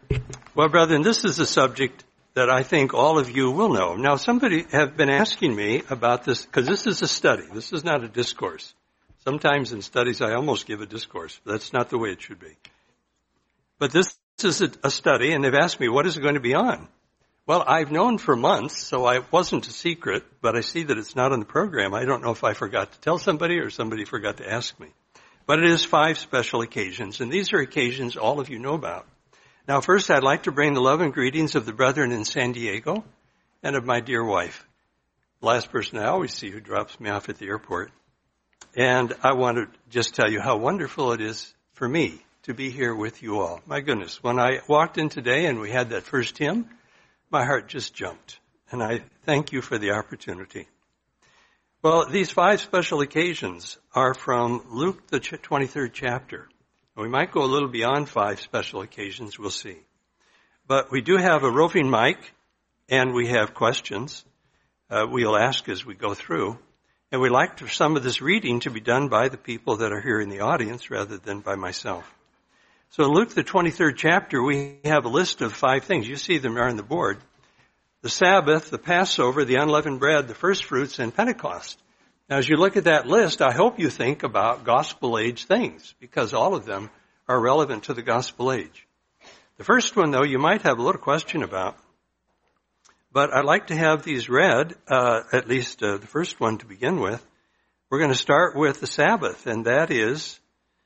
Well, brethren, this is a subject that I think all of you will know. Now, somebody have been asking me about this, because this is a study. This is not a discourse. Sometimes in studies I almost give a discourse. That's not the way it should be. But this is a study, and they've asked me, what is it going to be on? Well, I've known for months, so it wasn't a secret, but I see that it's not on the program. I don't know if I forgot to tell somebody or somebody forgot to ask me. But it is 5 special occasions, and these are occasions all of you know about. Now, first, I'd like to bring the love and greetings of the brethren in San Diego and of my dear wife, the last person I always see who drops me off at the airport. And I want to just tell you how wonderful it is for me to be here with you all. My goodness, when I walked in today and we had that first hymn, my heart just jumped. And I thank you for the opportunity. Well, these 5 special occasions are from Luke, the 23rd chapter. We might go a little beyond 5 special occasions, we'll see. But we do have a roving mic, and we have questions we'll ask as we go through. And we'd like for some of this reading to be done by the people that are here in the audience rather than by myself. So in Luke, the 23rd chapter, we have a list of 5 things. You see them there on the board. The Sabbath, the Passover, the unleavened bread, the first fruits, and Pentecost. Now, as you look at that list, I hope you think about gospel age things, because all of them are relevant to the gospel age. The first one, though, you might have a little question about, but I'd like to have these read, at least the first one to begin with. We're going to start with the Sabbath, and that is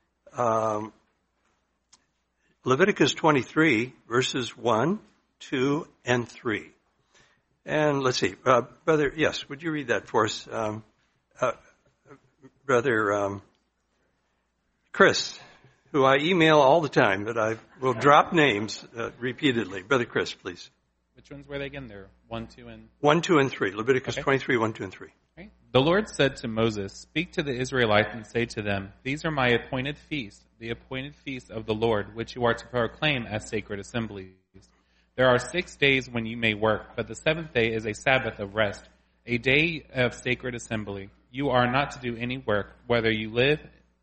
Leviticus 23, verses 1, 2, and 3. And let's see, Brother, yes, would you read that for us? Brother Chris, who I email all the time, but I will drop names repeatedly. Brother Chris, please. Which ones were they again? They're 1, 2, and... 1, 2, and 3. Leviticus okay. 23, 1, 2, and 3. Okay. The Lord said to Moses, "Speak to the Israelites and say to them, these are my appointed feasts, the appointed feasts of the Lord, which you are to proclaim as sacred assemblies. There are 6 days when you may work, but the 7th day is a Sabbath of rest, a day of sacred assembly. You are not to do any work, wherever you live,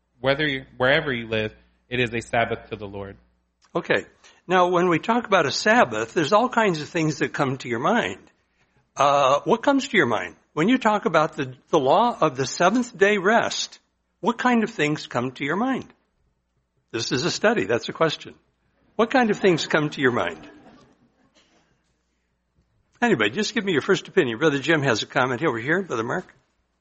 it is a Sabbath to the Lord." Okay. Now, when we talk about a Sabbath, there's all kinds of things that come to your mind. What comes to your mind? When you talk about the law of the 7th day rest, what kind of things come to your mind? This is a study. That's a question. What kind of things come to your mind? Anybody, just give me your first opinion. Brother Jim has a comment over here. Brother Mark?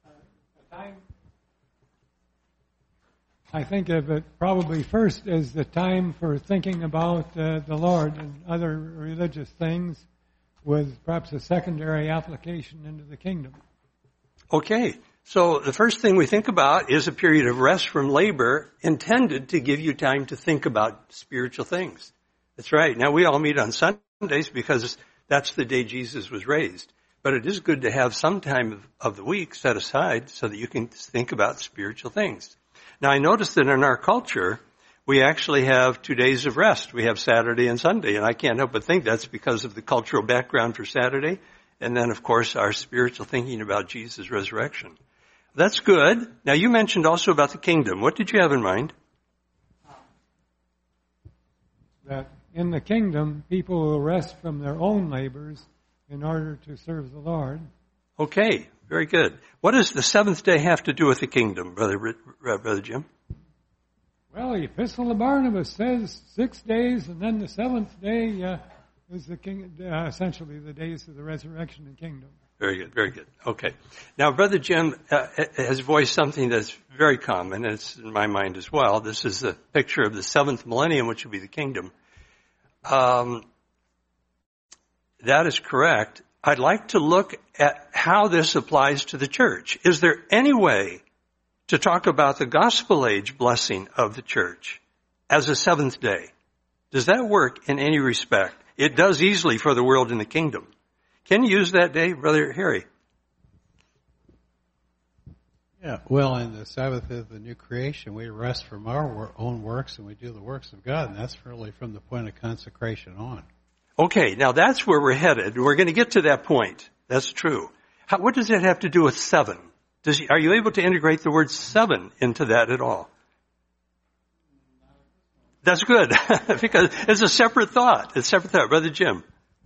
I think of it probably first as the time for thinking about the Lord and other religious things, with perhaps a secondary application into the kingdom. Okay. So the first thing we think about is a period of rest from labor intended to give you time to think about spiritual things. That's right. Now, we all meet on Sundays because that's the day Jesus was raised. But it is good to have some time of the week set aside so that you can think about spiritual things. Now, I noticed that in our culture, we actually have 2 days of rest. We have Saturday and Sunday, and I can't help but think that's because of the cultural background for Saturday, and then, of course, our spiritual thinking about Jesus' resurrection. That's good. Now, you mentioned also about the kingdom. What did you have in mind? That in the kingdom, people will rest from their own labors in order to serve the Lord. Okay, very good. What does the 7th day have to do with the kingdom, Brother Jim? Well, the Epistle of Barnabas says 6 days, and then the 7th day is essentially the days of the resurrection and kingdom. Very good, very good. Okay. Now, Brother Jim has voiced something that's very common, and it's in my mind as well. This is a picture of the 7th millennium, which will be the kingdom. That is correct. I'd like to look at how this applies to the church. Is there any way to talk about the gospel age blessing of the church as a 7th day? Does that work in any respect? It does easily for the world in the kingdom. Can you use that day, Brother Harry? Yeah, well, in the Sabbath of the new creation, we rest from our own works and we do the works of God, and that's really from the point of consecration on. Okay, now that's where we're headed. We're going to get to that point. That's true. What does that have to do with 7? Are you able to integrate the word 7 into that at all? That's good, because it's a separate thought. It's a separate thought. Brother Jim.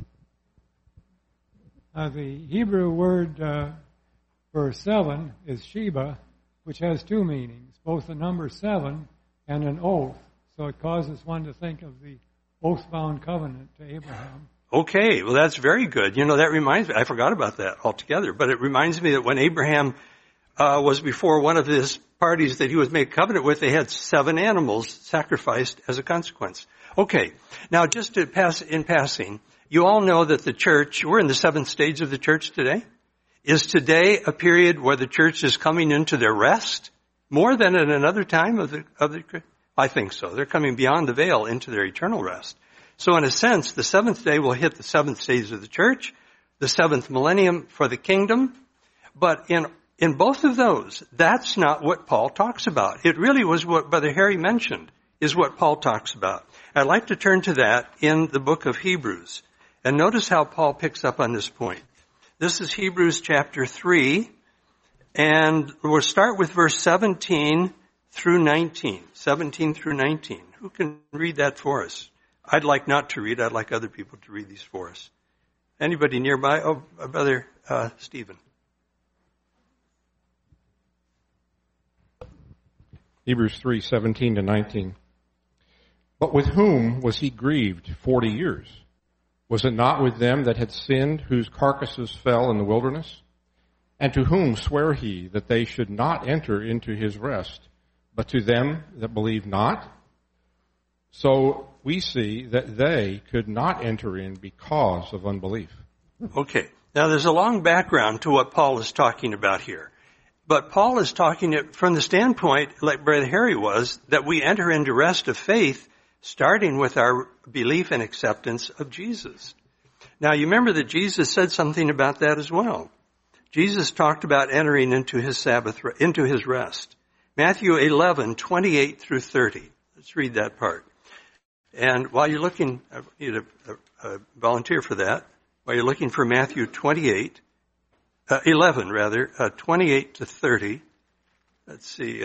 The Hebrew word for 7 is Sheba, which has two meanings, both the number 7 and an oath. So it causes one to think of the oath-bound covenant to Abraham. Okay, well, that's very good. You know, that reminds me, I forgot about that altogether, but it reminds me that when Abraham was before one of his parties that he was made covenant with, they had 7 animals sacrificed as a consequence. Okay, now just to pass in passing, you all know that the church, we're in the 7th stage of the church today. Is today a period where the church is coming into their rest more than at another time of the I think so. They're coming beyond the veil into their eternal rest. So in a sense, the 7th day will hit the 7th stage of the church, the 7th millennium for the kingdom. But in both of those, that's not what Paul talks about. It really was what Brother Harry mentioned, is what Paul talks about. I'd like to turn to that in the book of Hebrews. And notice how Paul picks up on this point. This is Hebrews chapter 3, and we'll start with verse 17 through 19. 17 through 19. Who can read that for us? I'd like not to read. I'd like other people to read these for us. Anybody nearby? Oh, Brother Stephen. Hebrews 3:17 to 19. But with whom was he grieved 40 years? Was it not with them that had sinned, whose carcasses fell in the wilderness? And to whom sware he that they should not enter into his rest, but to them that believe not? So we see that they could not enter in because of unbelief. Okay. Now there's a long background to what Paul is talking about here. But Paul is talking it from the standpoint, like Brother Harry was, that we enter into rest of faith starting with our belief and acceptance of Jesus. Now you remember that Jesus said something about that as well. Jesus talked about entering into his Sabbath, into his rest. Matthew 11:28 through 30. Let's read that part. And while you're looking, I need a volunteer for that. While you're looking for Matthew 28 to 30. Let's see.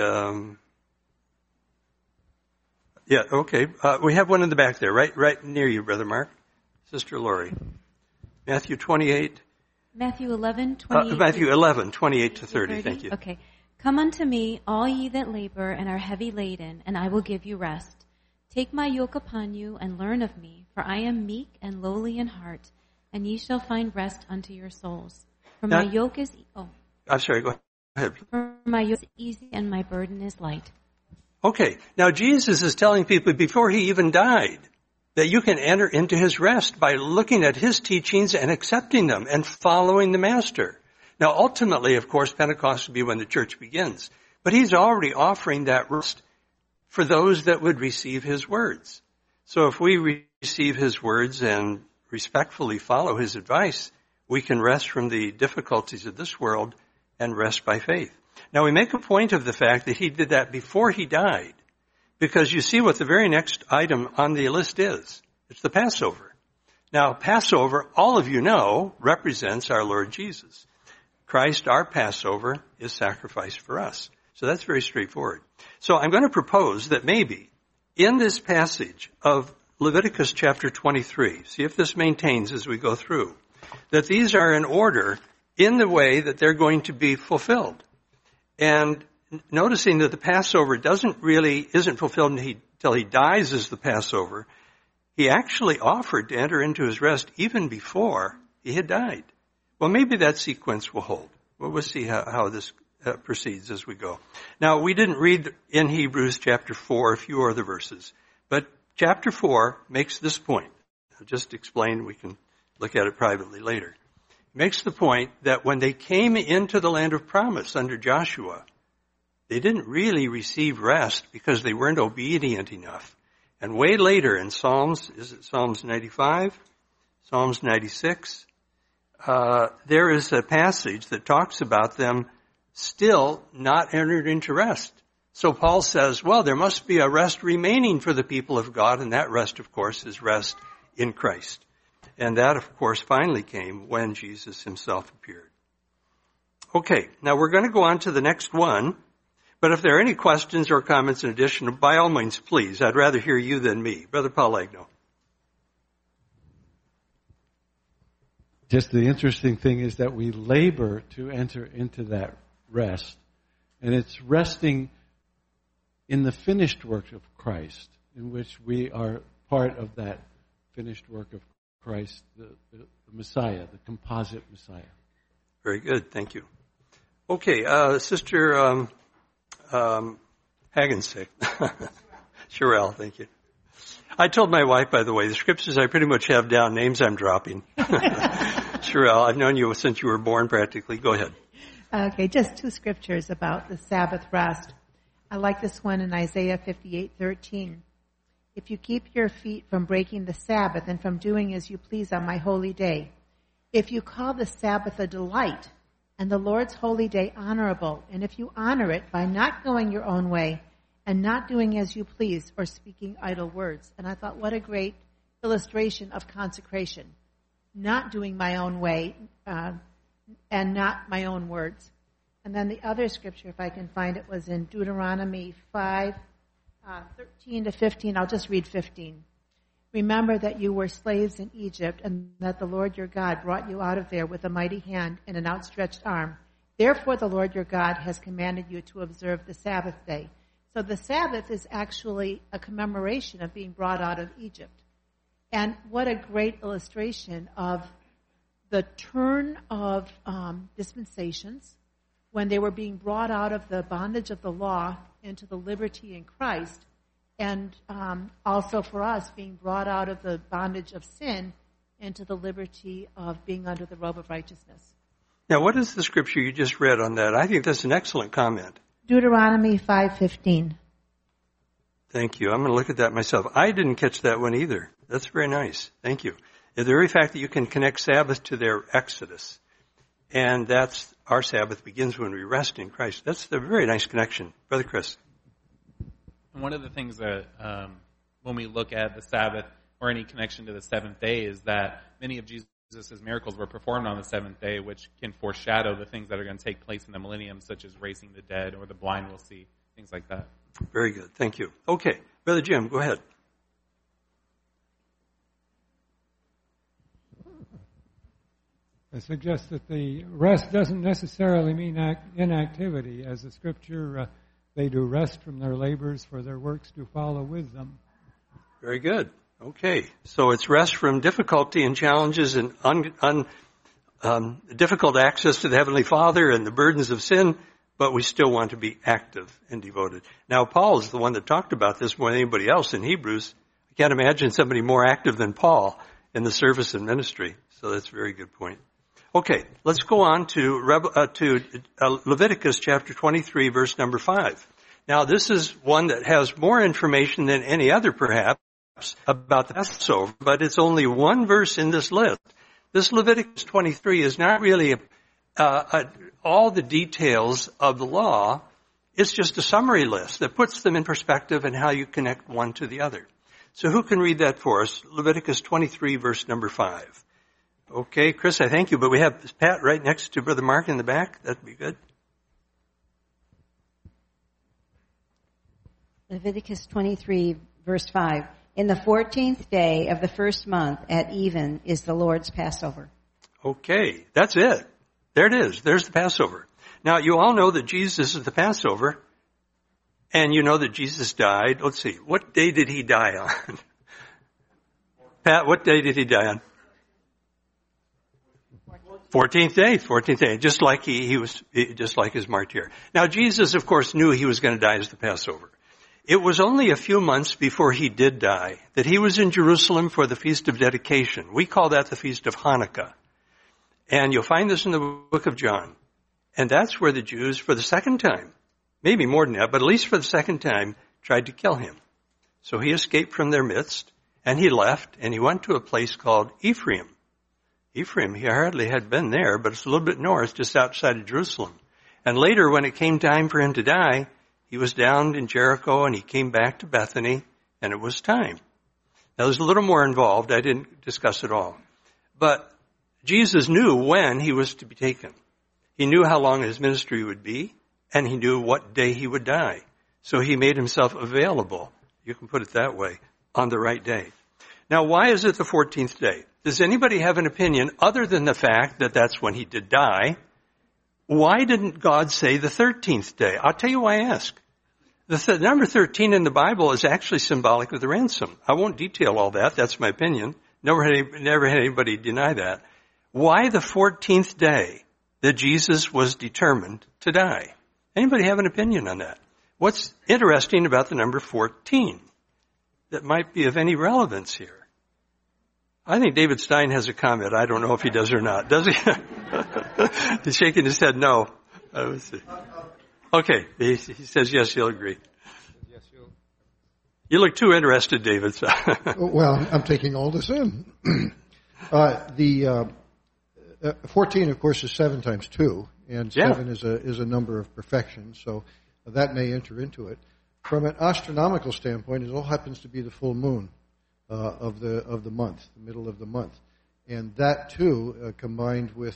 Yeah, okay. We have one in the back there, right near you, Brother Mark. Sister Lori. Matthew 28. Matthew 11:28. Matthew 11:28 to 30. Thank you. Okay. Come unto me, all ye that labor and are heavy laden, and I will give you rest. Take my yoke upon you and learn of me, for I am meek and lowly in heart, and ye shall find rest unto your souls. For my yoke is I'm sorry, go ahead. For my yoke is easy and my burden is light. Okay. Now Jesus is telling people before he even died that you can enter into his rest by looking at his teachings and accepting them and following the Master. Now ultimately, of course, Pentecost will be when the church begins. But he's already offering that rest for those that would receive his words. So if we receive his words and respectfully follow his advice, we can rest from the difficulties of this world and rest by faith. Now we make a point of the fact that he did that before he died, because you see what the very next item on the list is. It's the Passover. Now Passover, all of you know, represents our Lord Jesus. Christ, our Passover, is sacrificed for us. So that's very straightforward. So I'm going to propose that maybe in this passage of Leviticus chapter 23, see if this maintains as we go through, that these are in order in the way that they're going to be fulfilled. And noticing that the Passover isn't fulfilled until he dies as the Passover, he actually offered to enter into his rest even before he had died. Well, maybe that sequence will hold. Well, we'll see how this proceeds as we go. Now, we didn't read in Hebrews chapter 4 a few other verses, but chapter 4 makes this point. I'll just explain, we can look at it privately later. It makes the point that when they came into the land of promise under Joshua, they didn't really receive rest because they weren't obedient enough. And way later in Psalms, is it Psalms 95? Psalms 96? There is a passage that talks about them still not entered into rest. So Paul says, well, there must be a rest remaining for the people of God, and that rest, of course, is rest in Christ. And that, of course, finally came when Jesus himself appeared. Okay, now we're going to go on to the next one, But if there are any questions or comments in addition, by all means, please. I'd rather hear you than me. Brother Paul Agnew. Just the interesting thing is that we labor to enter into that rest. And it's resting in the finished work of Christ, in which we are part of that finished work of Christ, the Messiah, the composite Messiah. Very good. Thank you. Okay, Sister Hagensick. Sherelle, thank you. I told my wife, by the way, the scriptures I pretty much have down, names I'm dropping. Sherelle, I've known you since you were born practically. Go ahead. Okay, just two scriptures about the Sabbath rest. I like this one in Isaiah 58:13. If you keep your feet from breaking the Sabbath and from doing as you please on my holy day, if you call the Sabbath a delight and the Lord's holy day honorable, and if you honor it by not going your own way and not doing as you please or speaking idle words. And I thought, what a great illustration of consecration. Not doing my own way and not my own words. And then the other scripture, if I can find it, was in Deuteronomy 5:13 to 15. I'll just read 15. Remember that you were slaves in Egypt and that the Lord your God brought you out of there with a mighty hand and an outstretched arm. Therefore the Lord your God has commanded you to observe the Sabbath day. So the Sabbath is actually a commemoration of being brought out of Egypt. And what a great illustration of the turn of dispensations when they were being brought out of the bondage of the law into the liberty in Christ, and also for us being brought out of the bondage of sin into the liberty of being under the robe of righteousness. Now, what is the scripture you just read on that? I think that's an excellent comment. Deuteronomy 5:15. Thank you. I'm going to look at that myself. I didn't catch that one either. That's very nice. Thank you. The very fact that you can connect Sabbath to their Exodus, and that's our Sabbath begins when we rest in Christ. That's a very nice connection. Brother Chris. And one of the things that when we look at the Sabbath or any connection to the seventh day is that many of Jesus' miracles were performed on the seventh day, which can foreshadow the things that are going to take place in the millennium, such as raising the dead or the blind will see, things like that. Very good. Thank you. Okay. Brother Jim, go ahead. I suggest that the rest doesn't necessarily mean inactivity. As the scripture, they do rest from their labors, for their works do follow with them. Very good. Okay. So it's rest from difficulty and challenges and difficult access to the Heavenly Father and the burdens of sin, but we still want to be active and devoted. Now, Paul is the one that talked about this more than anybody else in Hebrews. I can't imagine somebody more active than Paul in the service and ministry. So that's a very good point. Okay, let's go on to Leviticus chapter 23, verse number 5. Now, this is one that has more information than any other, perhaps, about the Passover, but it's only one verse in this list. This Leviticus 23 is not really all the details of the law. It's just a summary list that puts them in perspective and how you connect one to the other. So who can read that for us? Leviticus 23, verse number 5. Okay, Chris, I thank you, but we have Pat right next to Brother Mark in the back. That'd be good. Leviticus 23, verse 5. In the 14th day of the first month at even is the Lord's Passover. Okay, that's it. There it is. There's the Passover. Now, you all know that Jesus is the Passover, and you know that Jesus died. Let's see, what day did he die on? Pat, what day did he die on? 14th day, just like he was, just like his martyr. Now, Jesus, of course, knew he was going to die as the Passover. It was only a few months before he did die that he was in Jerusalem for the Feast of Dedication. We call that the Feast of Hanukkah. And you'll find this in the book of John. And that's where the Jews, for the second time, maybe more than that, but at least for the second time, tried to kill him. So he escaped from their midst, and he left, and he went to a place called Ephraim. Ephraim, he hardly had been there, but it's a little bit north, just outside of Jerusalem. And later, when it came time for him to die, he was down in Jericho, and he came back to Bethany, and it was time. Now, there's a little more involved. I didn't discuss it all. But Jesus knew when he was to be taken. He knew how long his ministry would be. and he knew what day he would die. So he made himself available, you can put it that way, on the right day. Now, why is it the 14th day? Does anybody have an opinion other than the fact that that's when he did die? Why didn't God say the 13th day? I'll tell you why I ask. The number 13 in the Bible is actually symbolic of the ransom. I won't detail all that. That's my opinion. Never had anybody deny that. Why the 14th day that Jesus was determined to die? Anybody have an opinion on that? What's interesting about the number 14 that might be of any relevance here? I think David Stein has a comment. I don't know if he does or not. Does he? He's shaking his head no. Let's see. Okay, he says yes, he'll agree. You look too interested, David. So. Well, I'm taking all this in. The 14, of course, is 7 times 2, and 7 is a number of perfection, so that may enter into it. From an astronomical standpoint, it all happens to be the full moon of the month, the middle of the month, and that too, combined with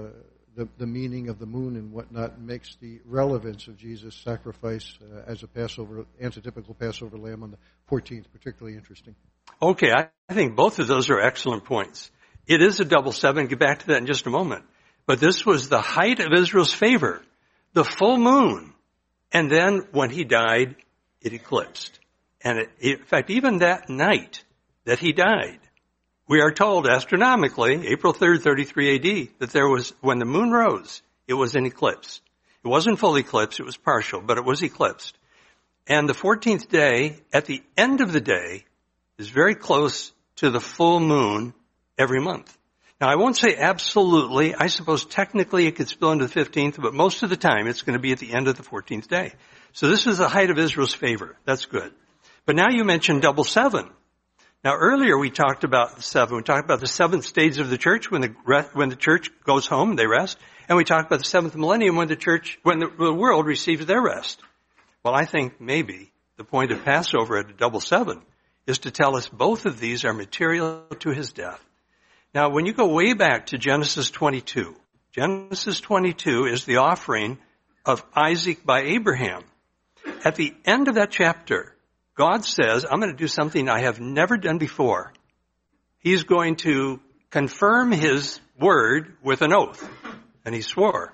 the meaning of the moon and whatnot, makes the relevance of Jesus' sacrifice as a Passover, antitypical Passover lamb on the 14th particularly interesting. Okay, I think both of those are excellent points. It is a double 7. Get back to that in just a moment. But this was the height of Israel's favor, the full moon. And then when he died, it eclipsed. And in fact, even that night that he died, we are told astronomically, April 3rd, 33 AD, that there was, when the moon rose, it was an eclipse. It wasn't full eclipse, it was partial, but it was eclipsed. And the 14th day, at the end of the day, is very close to the full moon every month. Now, I won't say absolutely. I suppose technically it could spill into the 15th, but most of the time it's going to be at the end of the 14th day. So this is the height of Israel's favor. That's good. But now you mentioned double 7. Now, earlier we talked about the 7. We talked about the 7th stage of the church when the church goes home, they rest. And we talked about the 7th millennium when the world receives their rest. Well, I think maybe the point of Passover at a double 7 is to tell us both of these are material to his death. Now, when you go way back to Genesis 22, Genesis 22 is the offering of Isaac by Abraham. At the end of that chapter, God says, I'm going to do something I have never done before. He's going to confirm his word with an oath. And he swore.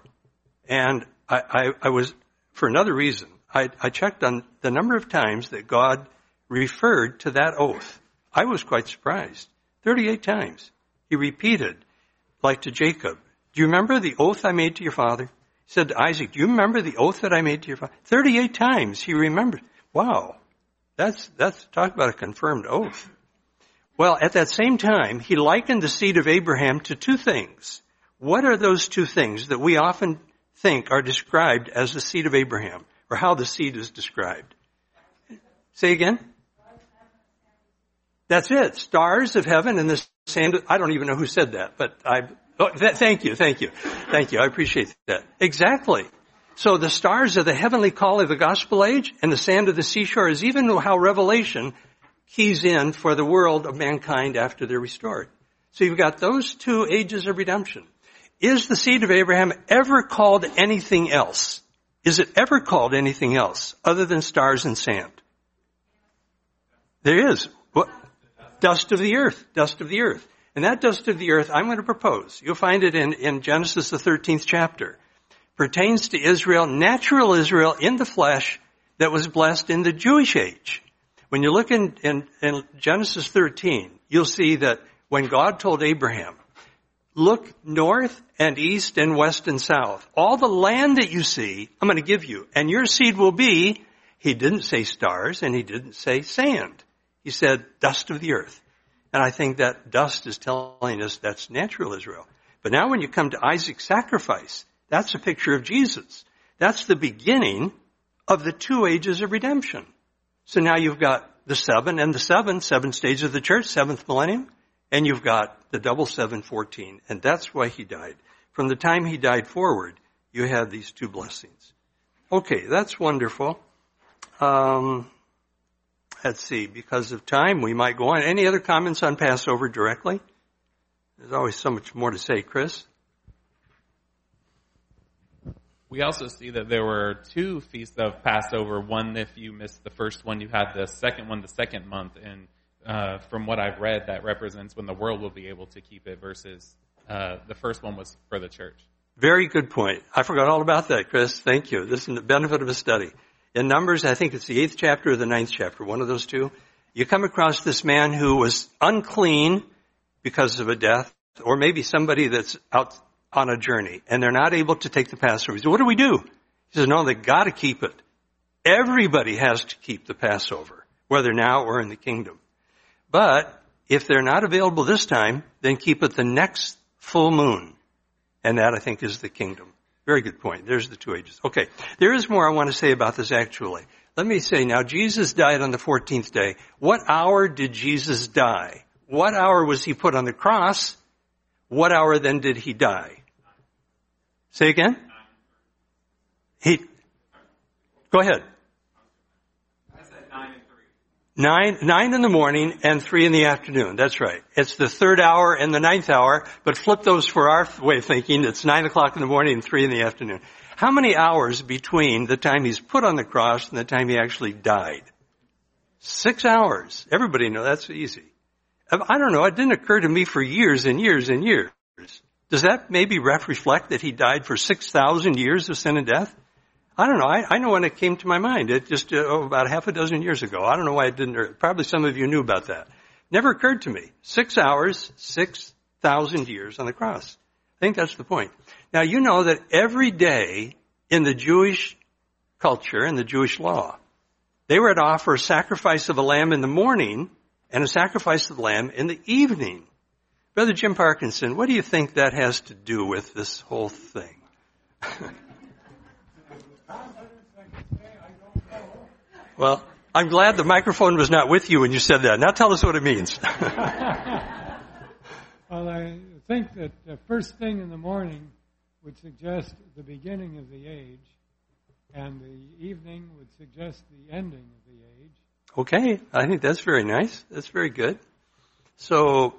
And I was, for another reason, I checked on the number of times that God referred to that oath. I was quite surprised. 38 times. He repeated, like to Jacob, do you remember the oath I made to your father? He said to Isaac, do you remember the oath that I made to your father? 38 times he remembered. Wow. That's talk about a confirmed oath. Well, at that same time, he likened the seed of Abraham to 2 things. What are those 2 things that we often think are described as the seed of Abraham, or how the seed is described? Say again? That's it. Stars of heaven and the sand. I don't even know who said that, but thank you. I appreciate that. Exactly. So the stars are the heavenly call of the gospel age, and the sand of the seashore is even how Revelation keys in for the world of mankind after they're restored. So you've got those 2 ages of redemption. Is the seed of Abraham ever called anything else? Is it ever called anything else other than stars and sand? There is. What? Dust of the earth. Dust of the earth. And that dust of the earth, I'm going to propose. You'll find it in Genesis, the 13th chapter. Pertains to Israel, natural Israel in the flesh that was blessed in the Jewish age. When you look in Genesis 13, you'll see that when God told Abraham, look north and east and west and south, all the land that you see, I'm going to give you, and your seed will be, he didn't say stars and he didn't say sand. He said dust of the earth. And I think that dust is telling us that's natural Israel. But now when you come to Isaac's sacrifice, that's a picture of Jesus. That's the beginning of the 2 ages of redemption. So now you've got the 7 and the 7 stages of the church, 7th millennium, and you've got the double 7, 14. And that's why he died. From the time he died forward, you have these 2 blessings. Okay, that's wonderful. Let's see, because of time, we might go on. Any other comments on Passover directly? There's always so much more to say, Chris. We also see that there were 2 feasts of Passover. One, if you missed the first one, you had the second one the second month. And from what I've read, that represents when the world will be able to keep it versus the first one was for the church. Very good point. I forgot all about that, Chris. Thank you. This is the benefit of a study. In Numbers, I think it's the 8th chapter or the 9th chapter, one of those two. You come across this man who was unclean because of a death, or maybe somebody that's out on a journey, and they're not able to take the Passover. He says, what do we do? He says, no, they got to keep it. Everybody has to keep the Passover, whether now or in the kingdom. But if they're not available this time, then keep it the next full moon. And that, I think, is the kingdom. Very good point. There's the 2 ages. Okay, there is more I want to say about this actually. Let me say now, Jesus died on the 14th day. What hour did Jesus die? What hour was he put on the cross? What hour then did he die? Say again? Go ahead. I said 9 and 3. 9 in the morning and 3 in the afternoon. That's right. It's the 3rd hour and the 9th hour, but flip those for our way of thinking. It's 9 o'clock in the morning and 3 in the afternoon. How many hours between the time he's put on the cross and the time he actually died? 6 hours. Everybody knows that's easy. I don't know. It didn't occur to me for years and years and years. Does that maybe reflect that he died for 6,000 years of sin and death? I don't know. I know when it came to my mind. It just about half a dozen years ago. I don't know why it didn't. Probably some of you knew about that. Never occurred to me. 6 hours, 6,000 years on the cross. I think that's the point. Now, you know that every day in the Jewish culture and the Jewish law, they were to offer a sacrifice of a lamb in the morning and a sacrifice of the lamb in the evening. Brother Jim Parkinson, what do you think that has to do with this whole thing? Well, I'm glad the microphone was not with you when you said that. Now tell us what it means. Well, I think that the first thing in the morning would suggest the beginning of the age, and the evening would suggest the ending of the age. Okay, I think that's very nice. That's very good. So,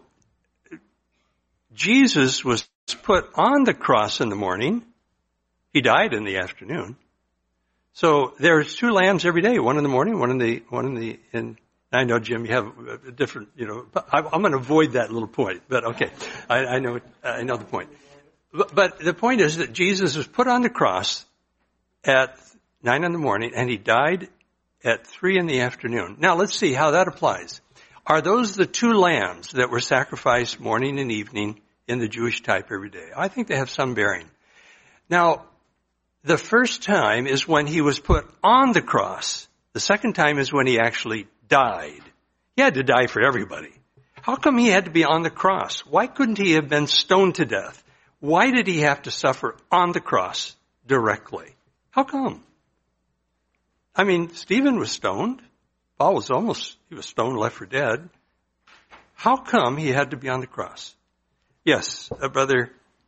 Jesus was put on the cross in the morning. He died in the afternoon. So there's 2 lambs every day, one in the morning, one in the, and I know, Jim, you have a different, I'm going to avoid that little point, but okay. I know the point. But the point is that Jesus was put on the cross at 9 in the morning and he died at 3 in the afternoon. Now let's see how that applies. Are those the 2 lambs that were sacrificed morning and evening in the Jewish type every day? I think they have some bearing. Now, the first time is when he was put on the cross. The second time is when he actually died. He had to die for everybody. How come he had to be on the cross? Why couldn't he have been stoned to death? Why did he have to suffer on the cross directly? How come? I mean, Stephen was stoned. Paul was he was stoned, left for dead. How come he had to be on the cross? Yes, a brother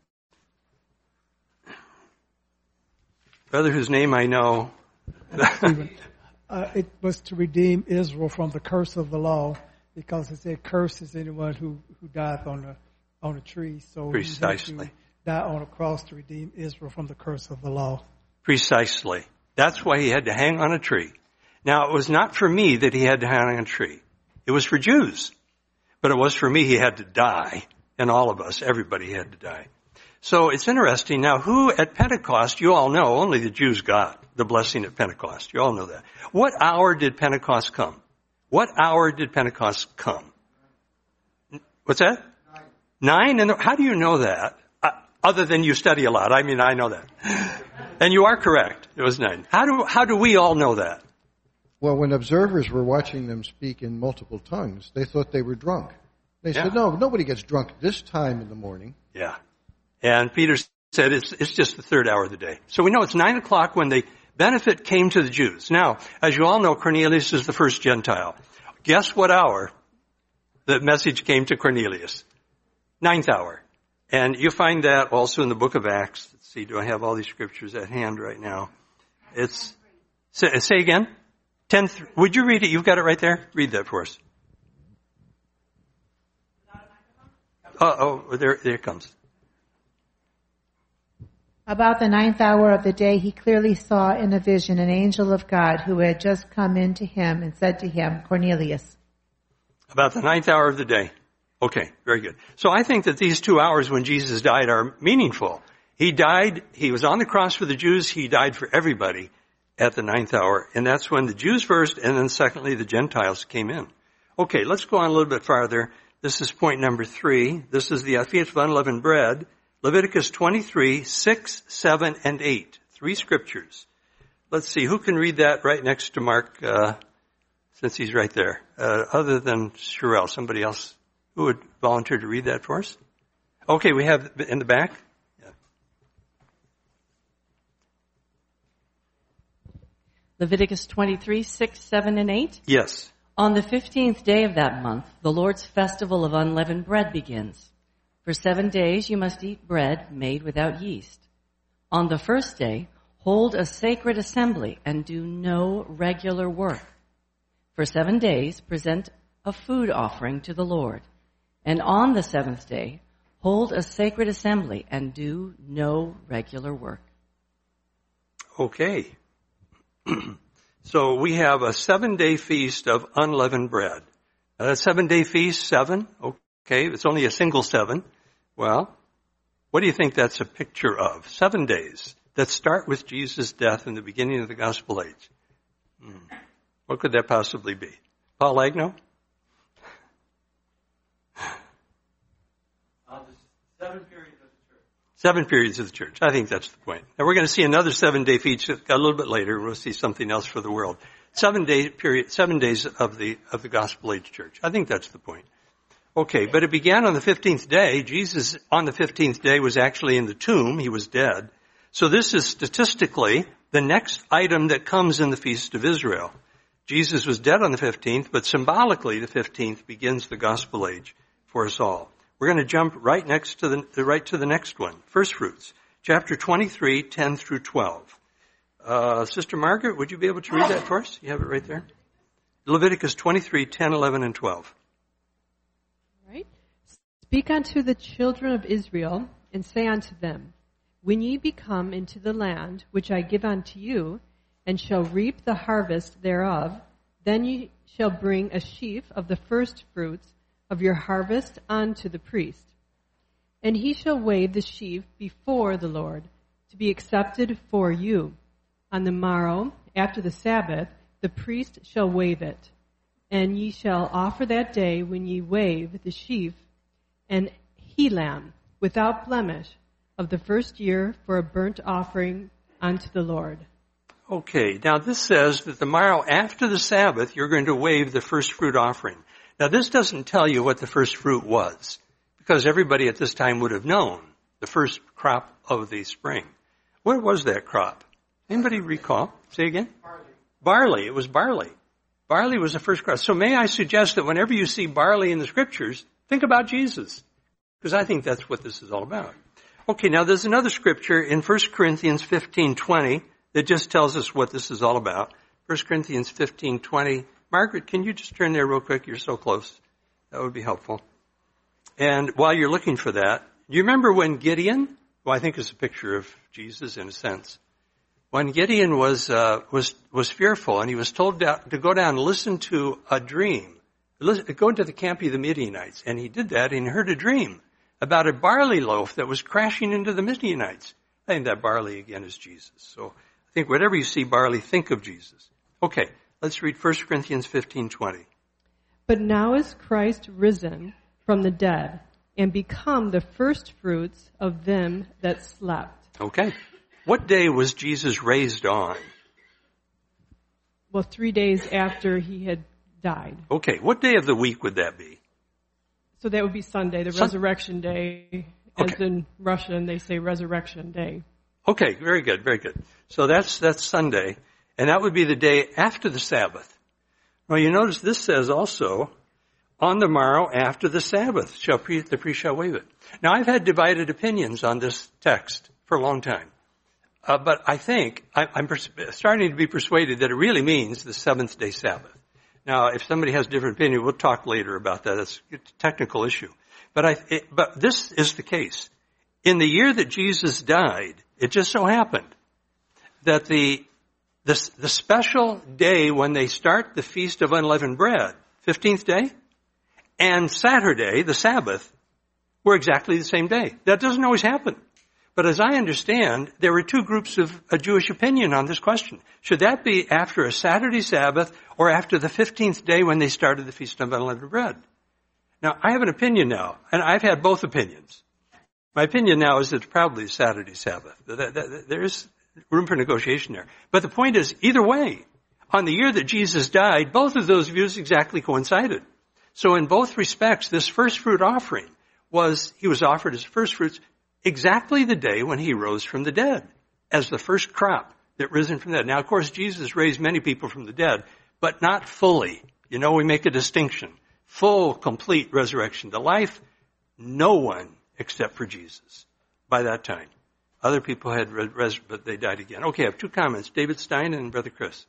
whose name I know. It was to redeem Israel from the curse of the law, because it said, "Cursed is anyone who dieth on a tree." So precisely, he had to die on a cross to redeem Israel from the curse of the law. Precisely. That's why he had to hang on a tree. Now, it was not for me that he had to hang on a tree. It was for Jews. But it was for me he had to die. And all of us, everybody had to die. So it's interesting. Now, who at Pentecost, you all know, only the Jews got the blessing at Pentecost. You all know that. What hour did Pentecost come? What hour did Pentecost come? What's that? 9. And how do you know that? Other than you study a lot. I mean, I know that. And you are correct. It was 9. How do we all know that? Well, when observers were watching them speak in multiple tongues, they thought they were drunk. They said, no, nobody gets drunk this time in the morning. Yeah. And Peter said it's just the 3rd hour of the day. So we know it's 9 o'clock when the benefit came to the Jews. Now, as you all know, Cornelius is the first Gentile. Guess what hour the message came to Cornelius? 9th hour. And you find that also in the book of Acts. Let's see, do I have all these scriptures at hand right now? It's, say again? 10. Would you read it? You've got it right there? Read that for us. There it comes. About the 9th hour of the day, he clearly saw in a vision an angel of God who had just come in to him and said to him, Cornelius. About the 9th hour of the day. Okay, very good. So I think that these 2 hours when Jesus died are meaningful. He died, he was on the cross for the Jews, he died for everybody at the 9th hour. And that's when the Jews first, and then secondly, the Gentiles came in. Okay, let's go on a little bit farther. This is point number 3. This is the Feast of Unleavened Bread. Leviticus 23, 6, 7, and 8. 3 scriptures. Let's see, who can read that right next to Mark, since he's right there? Other than Sherelle, somebody else who would volunteer to read that for us? Okay, we have in the back. Yeah. Leviticus 23, 6, 7, and 8? Yes. On the 15th day of that month, the Lord's festival of unleavened bread begins. For 7 days you must eat bread made without yeast. On the first day, hold a sacred assembly and do no regular work. For 7 days, present a food offering to the Lord. And on the 7th day, hold a sacred assembly and do no regular work. Okay. So we have a 7-day feast of unleavened bread. Now that 7-day feast, 7, okay, it's only a single 7. Well, what do you think that's a picture of? 7 days that start with Jesus' death in the beginning of the gospel age. What could that possibly be? Paul Agnew? 7 periods of the church. 7 periods of the church. I think that's the point. Now we're going to see another 7-day feast a little bit later. We'll see something else for the world. 7 days of the gospel age church. I think that's the point. Okay, but it began on the 15th day. Jesus on the 15th day was actually in the tomb. He was dead. So this is statistically the next item that comes in the Feast of Israel. Jesus was dead on the 15th, but symbolically the 15th begins the gospel age for us all. We're going to jump right to the next one. First fruits, chapter 23, 10 through 12. Sister Margaret, would you be able to read that for us? You have it right there. Leviticus 23, 10, 11, and 12. Right. Speak unto the children of Israel, and say unto them, When ye be come into the land which I give unto you, and shall reap the harvest thereof, then ye shall bring a sheaf of the first fruits of your harvest unto the priest. And he shall wave the sheaf before the Lord, to be accepted for you. On the morrow, after the Sabbath, the priest shall wave it. And ye shall offer that day, when ye wave the sheaf, an he-lamb, without blemish, of the first year, for a burnt offering unto the Lord. Okay, now this says that the morrow after the Sabbath, you're going to wave the first fruit offering. Now this doesn't tell you what the first fruit was, because everybody at this time would have known the first crop of the spring. What was that crop? Anybody recall? Say again? Barley. It was barley. Barley was the first crop. So may I suggest that whenever you see barley in the scriptures, think about Jesus, because I think that's what this is all about. Okay, now there's another scripture in 1 Corinthians 15:20 that just tells us what this is all about. 1 Corinthians 15:20. Margaret, can you just turn there real quick? You're so close. That would be helpful. And while you're looking for that, do you remember when Gideon, who I think is a picture of Jesus in a sense, when Gideon was fearful and he was told to go down and listen to a dream, go into the camp of the Midianites, and he did that and he heard a dream about a barley loaf that was crashing into the Midianites. I think that barley again is Jesus. So I think whenever you see barley, think of Jesus. Okay, let's read 1 Corinthians 15:20. But now is Christ risen from the dead, and become the first fruits of them that slept. Okay. What day was Jesus raised on? Well, 3 days after he had died. Okay. What day of the week would that be? So that would be Sunday, the Resurrection Day. As in Russian, they say Resurrection Day. Okay, very good, very good. So that's Sunday, and that would be the day after the Sabbath. Well, you notice this says also, on the morrow after the Sabbath, the priest shall wave it. Now, I've had divided opinions on this text for a long time. But I think I'm starting to be persuaded that it really means the seventh day Sabbath. Now, if somebody has a different opinion, we'll talk later about that. It's a technical issue. But this is the case. In the year that Jesus died, It just so happened that the special day when they start the Feast of Unleavened Bread, 15th day, and Saturday, the Sabbath, were exactly the same day. That doesn't always happen. But as I understand, there were two groups of a Jewish opinion on this question. Should that be after a Saturday Sabbath or after the 15th day when they started the Feast of Unleavened Bread? Now, I have an opinion now, and I've had both opinions. My opinion now is that it's probably Saturday Sabbath. There's room for negotiation there. But the point is, either way, on the year that Jesus died, both of those views exactly coincided. So in both respects, this first fruit offering he was offered as first fruits exactly the day when he rose from the dead, as the first crop that risen from the dead. Now, of course, Jesus raised many people from the dead, but not fully. You know, we make a distinction. Full, complete resurrection to life, no one except for Jesus by that time. Other people had but they died again. Okay, I have two comments. David Stein and Brother Chris.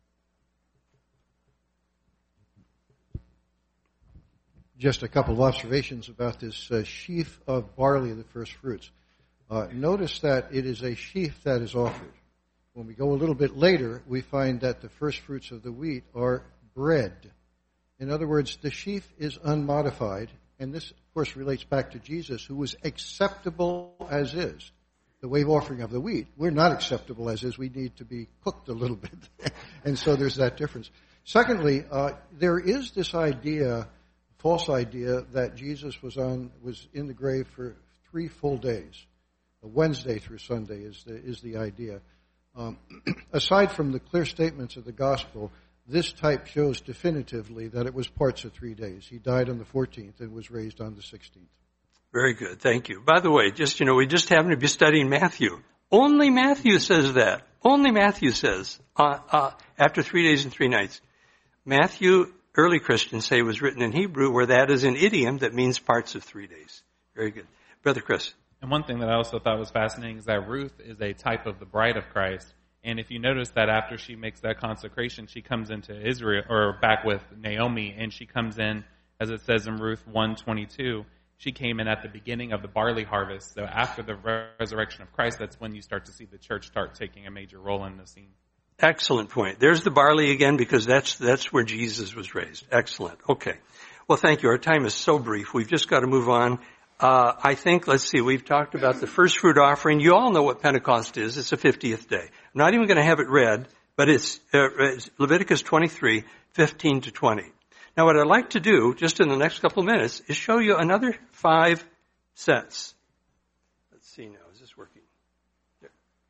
Just a couple of observations about this sheaf of barley of the first fruits. Notice that it is a sheaf that is offered. When we go a little bit later, we find that the first fruits of the wheat are bread. In other words, the sheaf is unmodified, and this, of course, relates back to Jesus, who was acceptable as is. The wave offering of the wheat, we're not acceptable as is. We need to be cooked a little bit. And so there's that difference. Secondly, there is this idea, false idea, that Jesus was in the grave for 3 full days. Wednesday through Sunday is the idea. Aside from the clear statements of the gospel, this type shows definitively that it was parts of 3 days. He died on the 14th and was raised on the 16th. Very good. Thank you. By the way, we just happen to be studying Matthew. Only Matthew says that. Only Matthew says, after 3 days and 3 nights. Matthew, early Christians say, was written in Hebrew, where that is an idiom that means parts of 3 days. Very good. Brother Chris. And one thing that I also thought was fascinating is that Ruth is a type of the bride of Christ. And if you notice that after she makes that consecration, she comes into Israel, or back with Naomi, and she comes in, as it says in Ruth 1:22, she came in at the beginning of the barley harvest. So after the resurrection of Christ, that's when you start to see the church start taking a major role in the scene. Excellent point. There's the barley again, because that's where Jesus was raised. Excellent. Okay. Well, thank you. Our time is so brief. We've just got to move on. I think, let's see, we've talked about the first fruit offering. You all know what Pentecost is. It's the 50th day. I'm not even going to have it read, but it's Leviticus 23, 15 to 20. Now, what I'd like to do, just in the next couple of minutes, is show you another 5 sets. Let's see now. Is this working? There.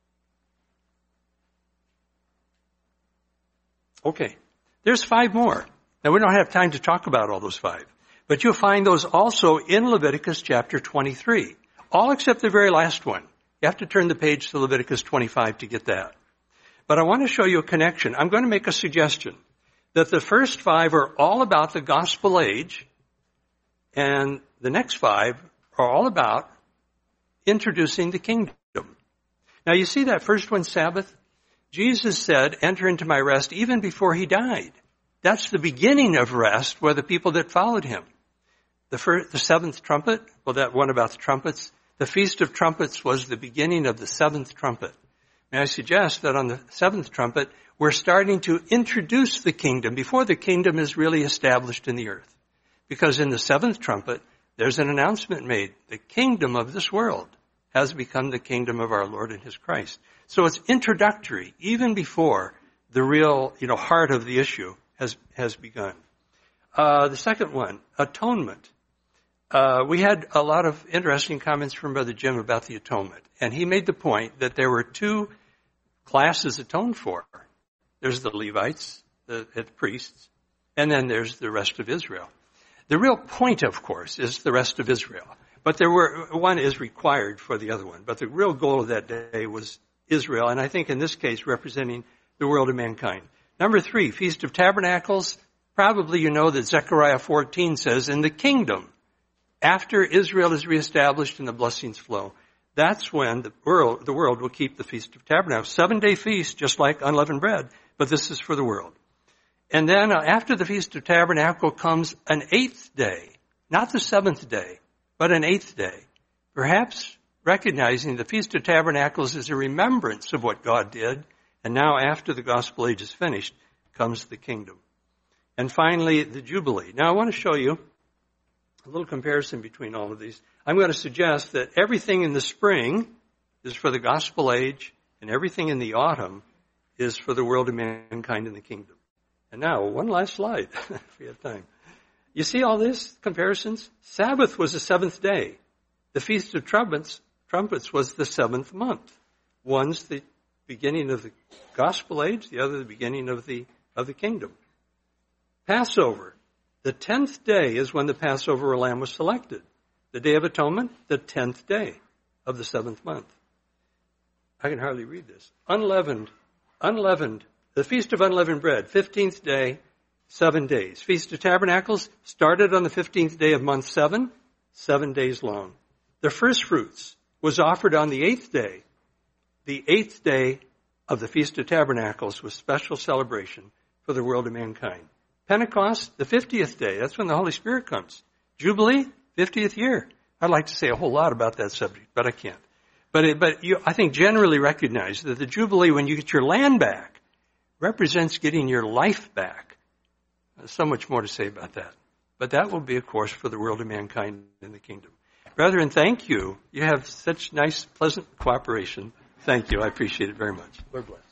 Okay. There's 5 more. Now, we don't have time to talk about all those 5. But you'll find those also in Leviticus chapter 23. All except the very last one. You have to turn the page to Leviticus 25 to get that. But I want to show you a connection. I'm going to make a suggestion that the first 5 are all about the gospel age, and the next 5 are all about introducing the kingdom. Now, you see that first one, Sabbath? Jesus said, "Enter into my rest," even before he died. That's the beginning of rest for the people that followed him. The 7th trumpet, well, that one about the trumpets, the Feast of Trumpets was the beginning of the 7th trumpet. May I suggest that on the 7th trumpet, we're starting to introduce the kingdom before the kingdom is really established in the earth. Because in the 7th trumpet, there's an announcement made. The kingdom of this world has become the kingdom of our Lord and his Christ. So it's introductory, even before the real, heart of the issue has begun. The second one, atonement. We had a lot of interesting comments from Brother Jim about the atonement. And he made the point that there were 2 classes atoned for. There's the Levites, the priests, and then there's the rest of Israel. The real point, of course, is the rest of Israel. But one is required for the other one. But the real goal of that day was Israel, and I think in this case representing the world of mankind. Number 3, Feast of Tabernacles. Probably you know that Zechariah 14 says, in the kingdom, after Israel is reestablished and the blessings flow, that's when the world will keep the Feast of Tabernacles. 7-day feast, just like unleavened bread, but this is for the world. And then after the Feast of Tabernacle comes an 8th day, not the 7th day, but an 8th day. Perhaps recognizing the Feast of Tabernacles is a remembrance of what God did, and now after the gospel age is finished, comes the kingdom. And finally, the Jubilee. Now I want to show you a little comparison between all of these. I'm going to suggest that everything in the spring is for the gospel age, and everything in the autumn is for the world of mankind in the kingdom. And now, one last slide, if we have time. You see all this comparisons? Sabbath was the seventh day. The Feast of Trumpets was the seventh month. One's the beginning of the gospel age, the other the beginning of the kingdom. Passover. The 10th day is when the Passover lamb was selected. The Day of Atonement, the 10th day of the 7th month. I can hardly read this. Unleavened. The Feast of Unleavened Bread, 15th day, 7 days. Feast of Tabernacles started on the 15th day of month 7, 7 days long. The first fruits was offered on the 8th day. The 8th day of the Feast of Tabernacles was special celebration for the world of mankind. Pentecost, the 50th day. That's when the Holy Spirit comes. Jubilee, 50th year. I'd like to say a whole lot about that subject, but I can't. But you, I think, generally recognize that the Jubilee, when you get your land back, represents getting your life back. There's so much more to say about that. But that will be, of course, for the world of mankind in the kingdom. Brethren, thank you. You have such nice, pleasant cooperation. Thank you. I appreciate it very much. Lord bless.